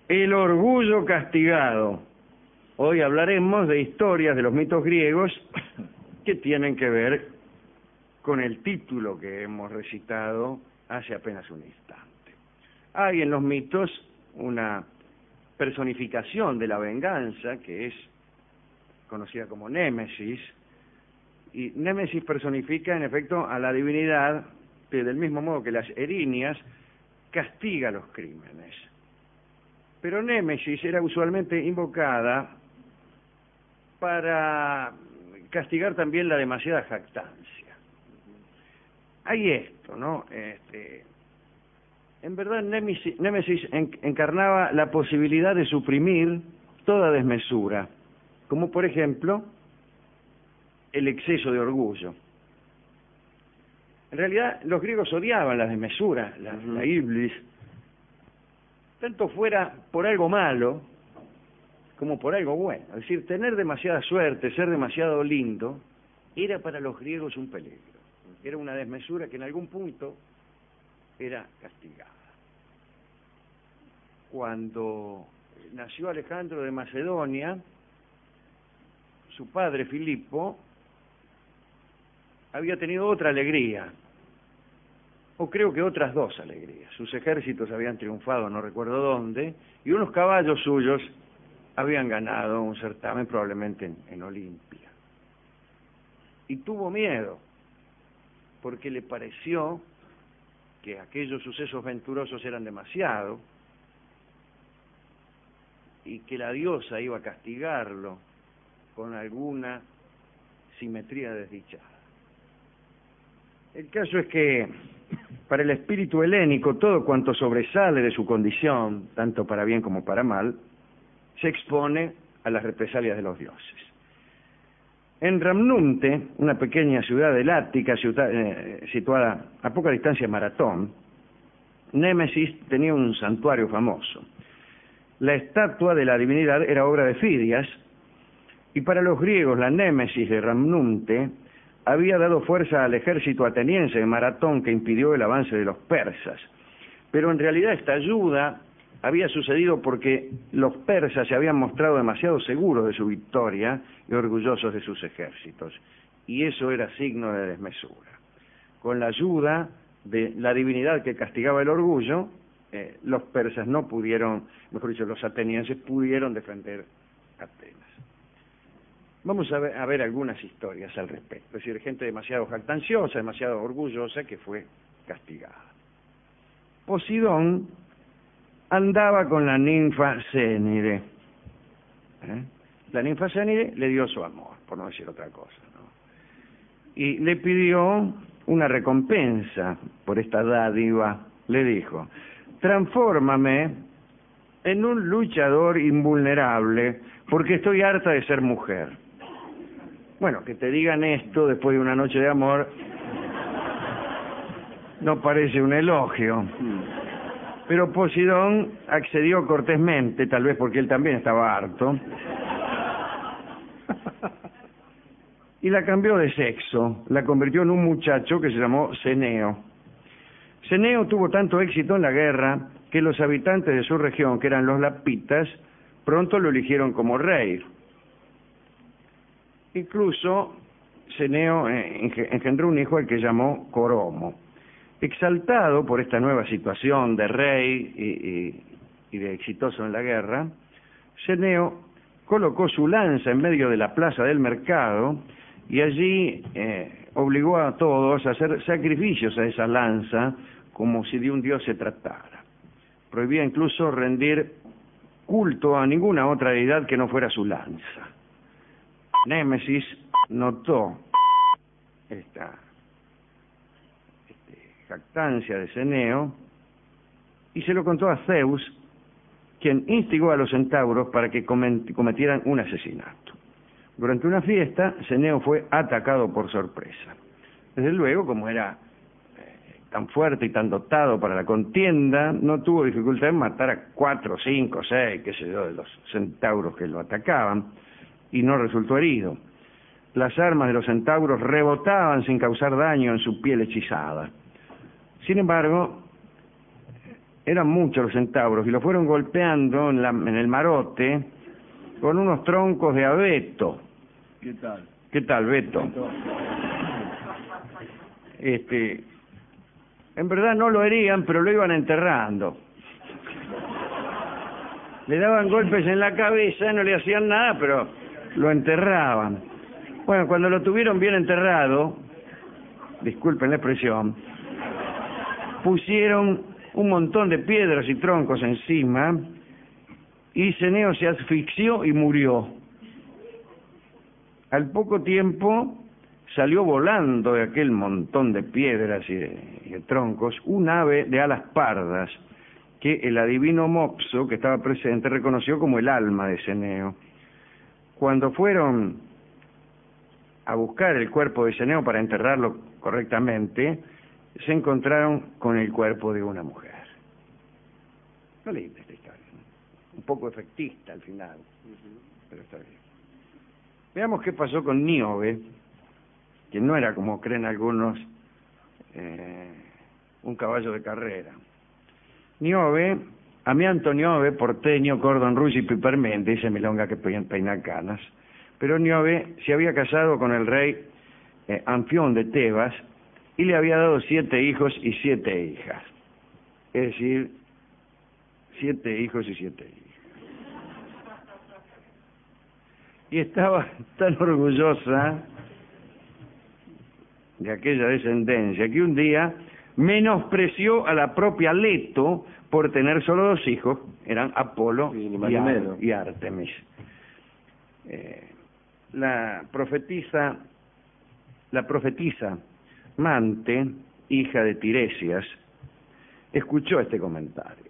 El orgullo castigado. Hoy hablaremos de historias de los mitos griegos que tienen que ver con el título que hemos recitado hace apenas un instante. Hay en los mitos una personificación de la venganza que es conocida como Némesis, y Némesis personifica en efecto a la divinidad que, del mismo modo que las erinias, castiga los crímenes. Pero Némesis era usualmente invocada para castigar también la demasiada jactancia. Hay esto, ¿no? En verdad, Némesis encarnaba la posibilidad de suprimir toda desmesura, como por ejemplo el exceso de orgullo. En realidad, los griegos odiaban la desmesura, la iblis, tanto fuera por algo malo como por algo bueno. Es decir, tener demasiada suerte, ser demasiado lindo, era para los griegos un peligro. Era una desmesura que en algún punto era castigada. Cuando nació Alejandro de Macedonia, su padre Filipo había tenido otra alegría, o creo que otras dos alegrías. Sus ejércitos habían triunfado, no recuerdo dónde, y unos caballos suyos habían ganado un certamen, probablemente en Olimpia. Y tuvo miedo, porque le pareció que aquellos sucesos venturosos eran demasiado, y que la diosa iba a castigarlo con alguna simetría desdichada. El caso es que para el espíritu helénico todo cuanto sobresale de su condición, tanto para bien como para mal, se expone a las represalias de los dioses. En Ramnunte, una pequeña ciudad del Ática situada a poca distancia de Maratón, Némesis tenía un santuario famoso. La estatua de la divinidad era obra de Fidias, y para los griegos la Némesis de Ramnunte había dado fuerza al ejército ateniense de Maratón que impidió el avance de los persas. Pero en realidad esta ayuda había sucedido porque los persas se habían mostrado demasiado seguros de su victoria y orgullosos de sus ejércitos, y eso era signo de desmesura. Con la ayuda de la divinidad que castigaba el orgullo, los persas no pudieron, mejor dicho, los atenienses pudieron defender Atenas. Vamos a ver algunas historias al respecto, es decir, gente demasiado jactanciosa, demasiado orgullosa que fue castigada. Posidón andaba con la ninfa Cénire. La ninfa Cénire le dio su amor, por no decir otra cosa, ¿no? Y le pidió una recompensa por esta dádiva. Le dijo: transfórmame en un luchador invulnerable, porque estoy harta de ser mujer. Bueno, que te digan esto después de una noche de amor no parece un elogio. Pero Posidón accedió cortésmente, tal vez porque él también estaba harto, y la cambió de sexo, la convirtió en un muchacho que se llamó Ceneo. Ceneo tuvo tanto éxito en la guerra que los habitantes de su región, que eran los lapitas, pronto lo eligieron como rey. Incluso Ceneo engendró un hijo al que llamó Coromo. Exaltado por esta nueva situación de rey y de exitoso en la guerra, Ceneo colocó su lanza en medio de la plaza del mercado y allí obligó a todos a hacer sacrificios a esa lanza como si de un dios se tratara. Prohibía incluso rendir culto a ninguna otra deidad que no fuera su lanza. Némesis notó esta jactancia de Ceneo y se lo contó a Zeus, quien instigó a los centauros para que cometieran un asesinato. Durante una fiesta, Ceneo fue atacado por sorpresa. Desde luego, como era tan fuerte y tan dotado para la contienda, no tuvo dificultad en matar a 4, 5, 6, qué sé yo, de los centauros que lo atacaban, y no resultó herido. Las armas de los centauros rebotaban sin causar daño en su piel hechizada. Sin embargo, eran muchos los centauros y lo fueron golpeando en el marote con unos troncos de abeto. ¿Qué tal? ¿Qué tal, Beto? En verdad no lo herían, pero lo iban enterrando. Le daban golpes en la cabeza, no le hacían nada, pero lo enterraban. Bueno, cuando lo tuvieron bien enterrado, disculpen la expresión, pusieron un montón de piedras y troncos encima y Ceneo se asfixió y murió. Al poco tiempo salió volando de aquel montón de piedras y de troncos un ave de alas pardas que el adivino Mopso, que estaba presente, reconoció como el alma de Ceneo. Cuando fueron a buscar el cuerpo de Ceneo para enterrarlo correctamente, se encontraron con el cuerpo de una mujer. No leí esta historia, ¿no? Un poco efectista al final, pero está bien. Veamos qué pasó con Níobe, que no era, como creen algunos, un caballo de carrera. Níobe, Amianto Níobe, porteño, cordon rouge y pipermente, dice milonga que peina canas. Pero Níobe se había casado con el rey Anfión de Tebas y le había dado 7 hijos y 7 hijas. Es decir, 7 hijos y 7 hijas. Y estaba tan orgullosa de aquella descendencia que un día menospreció a la propia Leto por tener solo 2 hijos, eran Apolo y Artemis. La profetisa Mante, hija de Tiresias, escuchó este comentario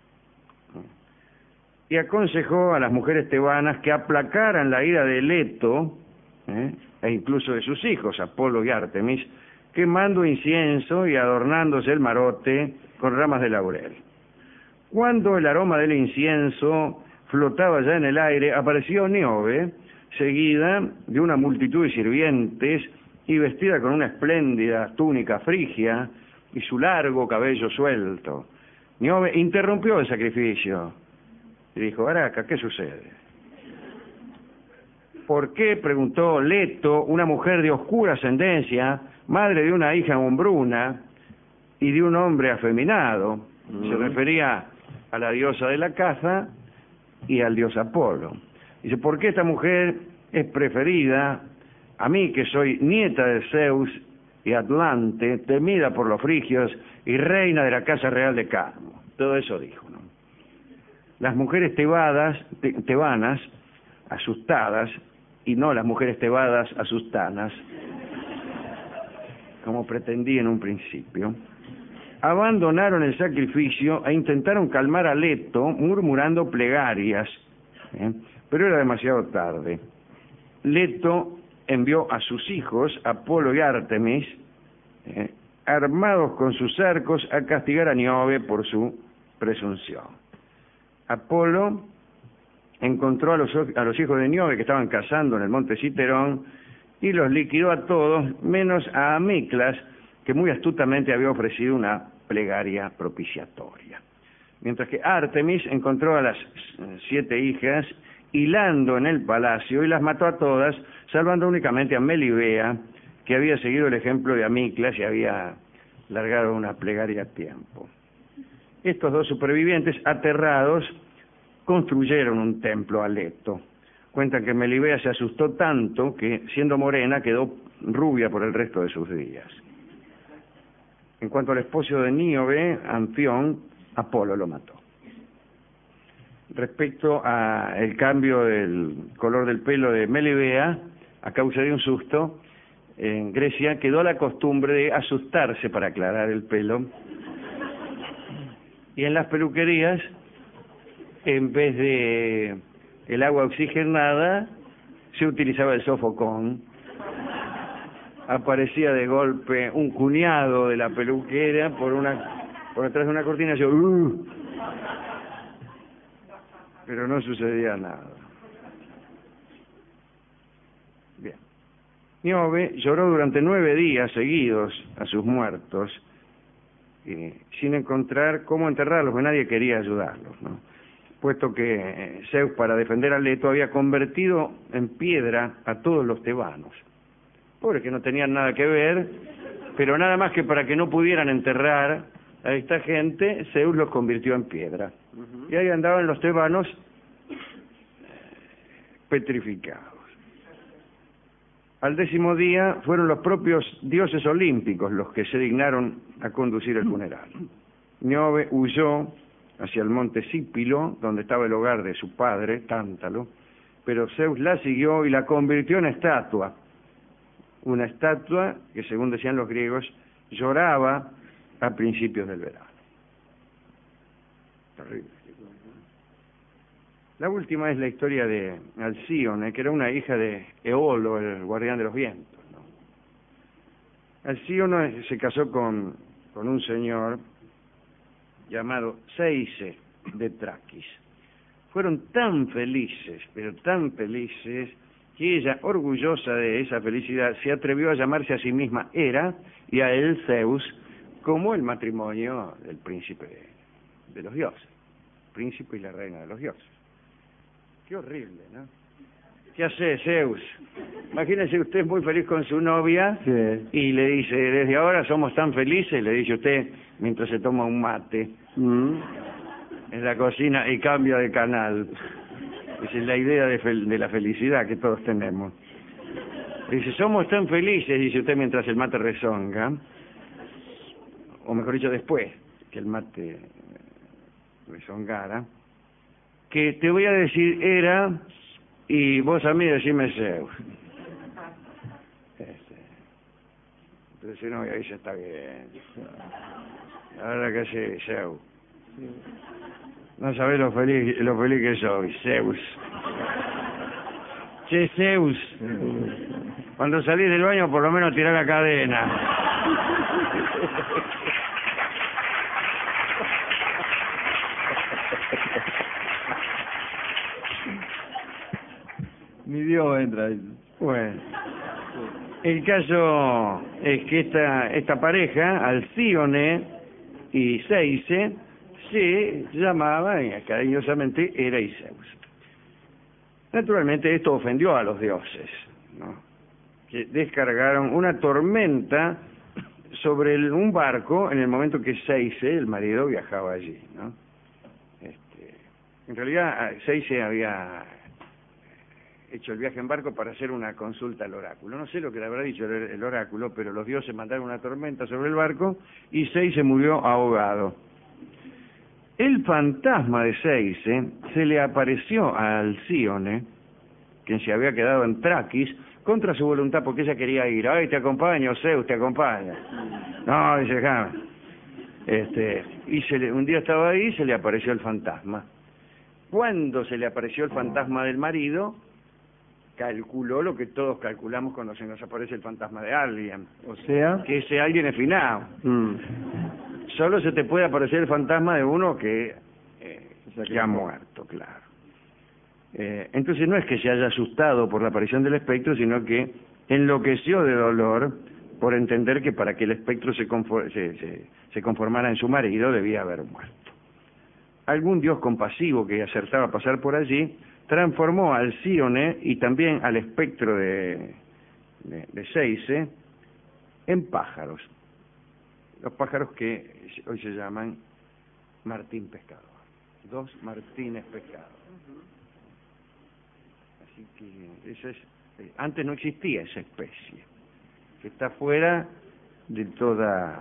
y aconsejó a las mujeres tebanas que aplacaran la ira de Leto e incluso de sus hijos, Apolo y Artemis, quemando incienso y adornándose el marote con ramas de laurel. Cuando el aroma del incienso flotaba ya en el aire, apareció Níobe, seguida de una multitud de sirvientes y vestida con una espléndida túnica frigia y su largo cabello suelto. Níobe interrumpió el sacrificio y dijo: Araca, ¿qué sucede? ¿Por qué? Preguntó Leto, una mujer de oscura ascendencia, madre de una hija hombruna y de un hombre afeminado. Se refería a la diosa de la caza y al dios Apolo. Dice: ¿por qué esta mujer es preferida a mí, que soy nieta de Zeus y Atlante, temida por los frigios y reina de la casa real de Cadmo? Todo eso dijo, ¿no? Las mujeres tebanas, asustadas, y no las mujeres tebadas asustanas, como pretendí en un principio, abandonaron el sacrificio e intentaron calmar a Leto murmurando plegarias, pero era demasiado tarde. Leto envió a sus hijos, Apolo y Artemis, armados con sus arcos, a castigar a Níobe por su presunción. Apolo encontró a los hijos de Níobe que estaban cazando en el monte Citerón y los liquidó a todos, menos a Amiclas, que muy astutamente había ofrecido una plegaria propiciatoria. Mientras que Artemis encontró a las 7 hijas hilando en el palacio y las mató a todas, salvando únicamente a Melibea, que había seguido el ejemplo de Amiclas y había largado una plegaria a tiempo. Estos 2 supervivientes, aterrados, construyeron un templo a Leto. Cuentan que Melibea se asustó tanto que, siendo morena, quedó rubia por el resto de sus días. En cuanto al esposo de Níobe, Anfión, Apolo lo mató. Respecto al cambio del color del pelo de Melibea, a causa de un susto, en Grecia quedó la costumbre de asustarse para aclarar el pelo. Y en las peluquerías, en vez de el agua oxigenada, se utilizaba el sofocón. Aparecía de golpe un cuñado de la peluquera por detrás de una cortina y yo, pero no sucedía nada. Bien. Níobe lloró durante 9 días seguidos a sus muertos sin encontrar cómo enterrarlos, porque nadie quería ayudarlos, ¿no? Puesto que Zeus, para defender a Leto, había convertido en piedra a todos los tebanos. Pobres que no tenían nada que ver, pero nada más que para que no pudieran enterrar a esta gente, Zeus los convirtió en piedra. Y ahí andaban los tebanos petrificados. Al 10º día fueron los propios dioses olímpicos los que se dignaron a conducir el funeral. Níobe huyó hacia el monte Sípilo, donde estaba el hogar de su padre, Tántalo, pero Zeus la siguió y la convirtió en estatua. Una estatua que, según decían los griegos, lloraba a principios del verano. Terrible. La última es la historia de Alcíone, que era una hija de Eolo, el guardián de los vientos, ¿no? Alcíone se casó con un señor llamado Ceise de Traquis. Fueron tan felices, pero tan felices, que ella, orgullosa de esa felicidad, se atrevió a llamarse a sí misma Hera y a él Zeus, como el matrimonio del príncipe de los dioses, príncipe y la reina de los dioses. Qué horrible, ¿no? ¿Qué hace Zeus? Imagínese usted muy feliz con su novia, sí, y le dice, desde ahora somos tan felices, le dice usted mientras se toma un mate en la cocina y cambia de canal. Esa es la idea de la felicidad que todos tenemos. Dice, somos tan felices, dice usted mientras el mate rezonga, o mejor dicho, después que el mate rezongara, que te voy a decir Hera y vos a mí decime Zeus. Entonces no, y ahí ya está bien. La verdad que sí, Zeus. No sabés lo feliz que soy, Zeus. Che, Zeus, cuando salís del baño por lo menos tirá la cadena. Ni Dios entra ahí. Bueno, el caso es que esta pareja, Alcíone y Ceise, se llamaban cariñosamente Hera y Zeus. Naturalmente esto ofendió a los dioses, ¿no? Que descargaron una tormenta sobre un barco en el momento que Ceise, el marido, viajaba allí, ¿no? En realidad Ceise había hecho el viaje en barco para hacer una consulta al oráculo. No sé lo que le habrá dicho el oráculo, pero los dioses mandaron una tormenta sobre el barco y Ceise murió ahogado. El fantasma de Ceise se le apareció a Alcíone, quien se había quedado en Traquis, contra su voluntad, porque ella quería ir. Ay, te acompaño, Zeus, te acompaña. No, dice, déjame. Un día estaba ahí y se le apareció el fantasma. Cuando se le apareció el fantasma del marido, calculó lo que todos calculamos cuando se nos aparece el fantasma de alguien. O sea, que ese alguien es finado. Solo se te puede aparecer el fantasma de uno que ha muerto, claro. Entonces no es que se haya asustado por la aparición del espectro, sino que enloqueció de dolor por entender que para que el espectro se conformara en su marido debía haber muerto. Algún dios compasivo que acertaba a pasar por allí transformó a Alcíone y también al espectro de Ceise en pájaros. Los pájaros que hoy se llaman Martín Pescador. 2 Martínez Pescador. Así que eso es. Antes no existía esa especie, que está fuera de toda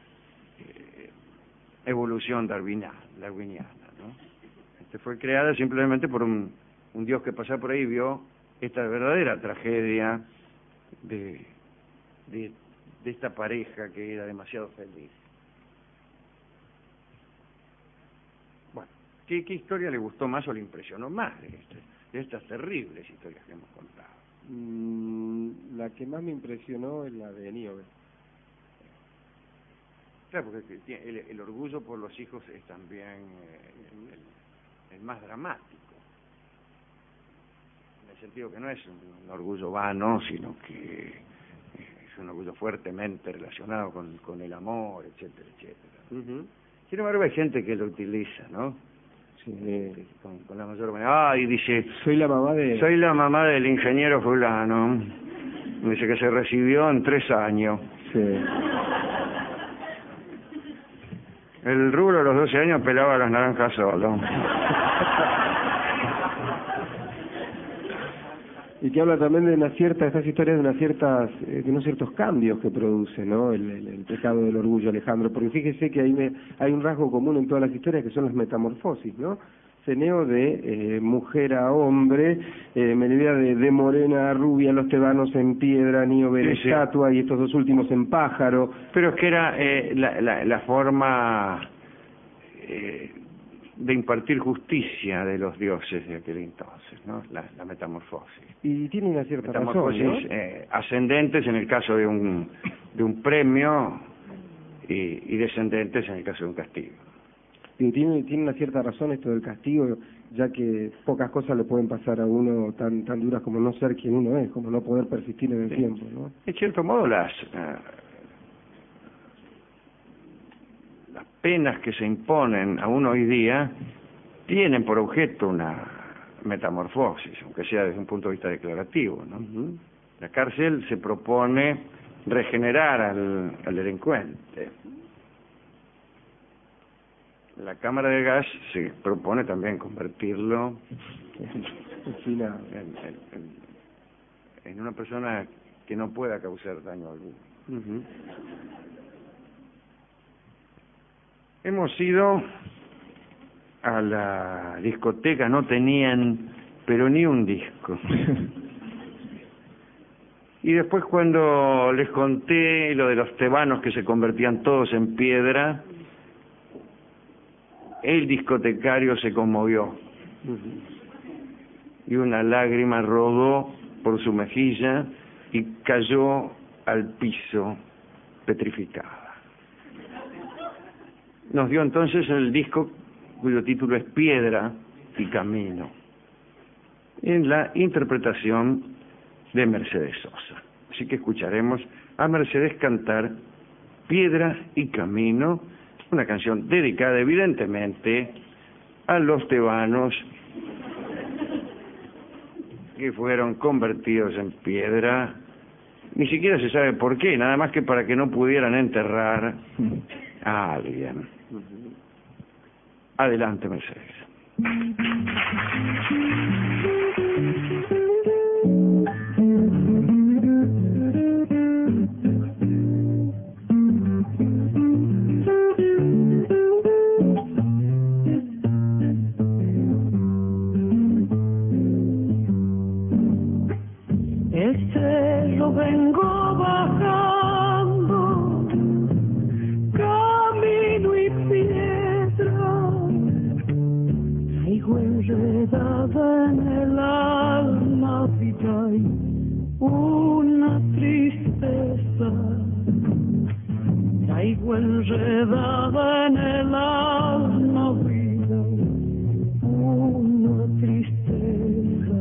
evolución darwiniana, ¿no? Fue creada simplemente por un dios que pasaba por ahí y vio esta verdadera tragedia de esta pareja que era demasiado feliz. Bueno, ¿qué historia le gustó más o le impresionó más de estas terribles historias que hemos contado? La que más me impresionó es la de Níobe. Claro, porque el orgullo por los hijos es también el más dramático, en el sentido que no es un orgullo vano, sino que es un orgullo fuertemente relacionado con el amor, etcétera, etcétera. Sin embargo, hay gente que lo utiliza, ¿no? Sí. Con la mayor manera. Y dice, Soy la mamá del ingeniero fulano. Dice que se recibió en 3 años. Sí. El rubro a los 12 años pelaba las naranjas solo. Y que habla también de estas historias de unos ciertos cambios que produce, ¿no? El pecado del orgullo, Alejandro. Porque fíjese que hay un rasgo común en todas las historias que son las metamorfosis, ¿no? Ceneo de mujer a hombre, Melibea de morena a rubia, los tebanos en piedra, Níobe estatua, y estos dos últimos en pájaro. Pero es que era la forma de impartir justicia de los dioses de aquel entonces, ¿no? La metamorfosis. Y tiene una cierta metamorfosis, razón, ¿no? Ascendentes en el caso de un premio y descendentes en el caso de un castigo. Y tiene una cierta razón esto del castigo, ya que pocas cosas le pueden pasar a uno tan duras como no ser quien uno es, como no poder persistir en el tiempo, ¿no? En cierto modo, las penas que se imponen a uno hoy día tienen por objeto una metamorfosis, aunque sea desde un punto de vista declarativo, ¿no? La cárcel se propone regenerar al delincuente. La cámara de gas se propone también convertirlo en una persona que no pueda causar daño alguno. Hemos ido a la discoteca, no tenían pero ni un disco. Y después, cuando les conté lo de los tebanos que se convertían todos en piedra, el discotecario se conmovió y una lágrima rodó por su mejilla y cayó al piso petrificada. Nos dio entonces el disco cuyo título es Piedra y Camino, en la interpretación de Mercedes Sosa. Así que escucharemos a Mercedes cantar Piedra y Camino, una canción dedicada evidentemente a los tebanos que fueron convertidos en piedra. Ni siquiera se sabe por qué, nada más que para que no pudieran enterrar a alguien. Adelante, Mercedes. El cerro vengo bajando, camino y piedra, traigo enredada en el alma vida y una tristeza, traigo enredada en el alma vida y una tristeza.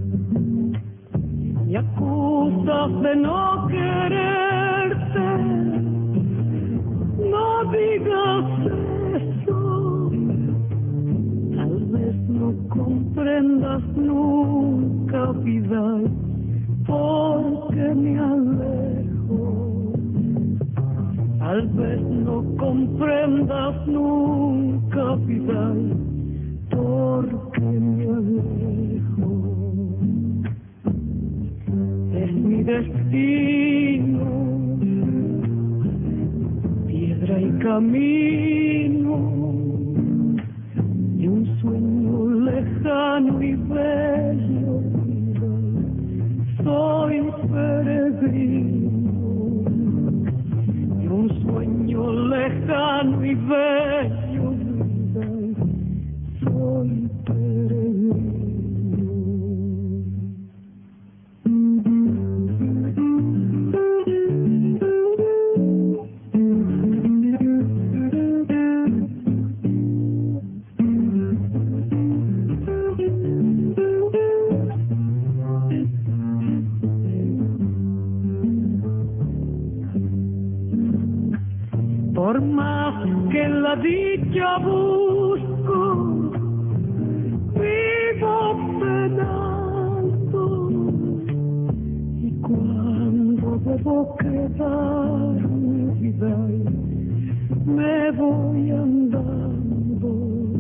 Me acusas de no quererte, no digas eso. Tal vez no comprendas nunca, vida, porque me alejo. Tal vez no comprendas nunca, vida, porque me alejo. Es mi destino, piedra y camino, de un sueño lejano y bello. Soy peregrino, de un sueño lejano y bello. Soy peregrino. por más que la dicha busco, vivo penando, y cuando debo quedarme, vida, me voy andando,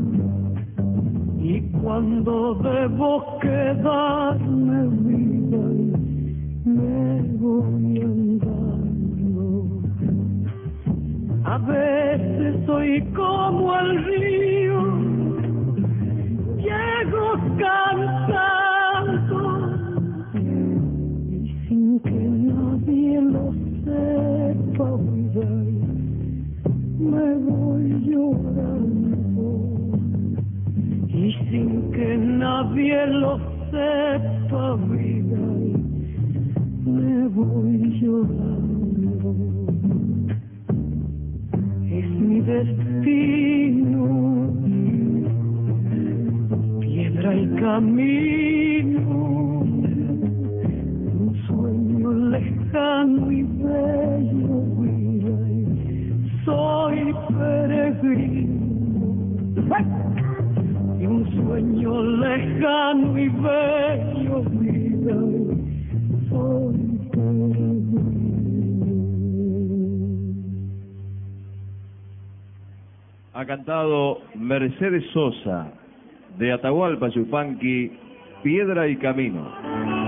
y cuando debo quedarme, vida, me voy andando. A veces soy como el río, llego cantando, y sin que nadie lo sepa, me voy llorando, y sin que nadie lo sepa, vida, me voy llorando. Es mi destino, piedra y camino, un sueño lejano y bello, vida, soy peregrino, y un sueño lejano y bello, vida, soy peregrino. Ha cantado Mercedes Sosa, de Atahualpa Yupanqui, Piedra y Camino.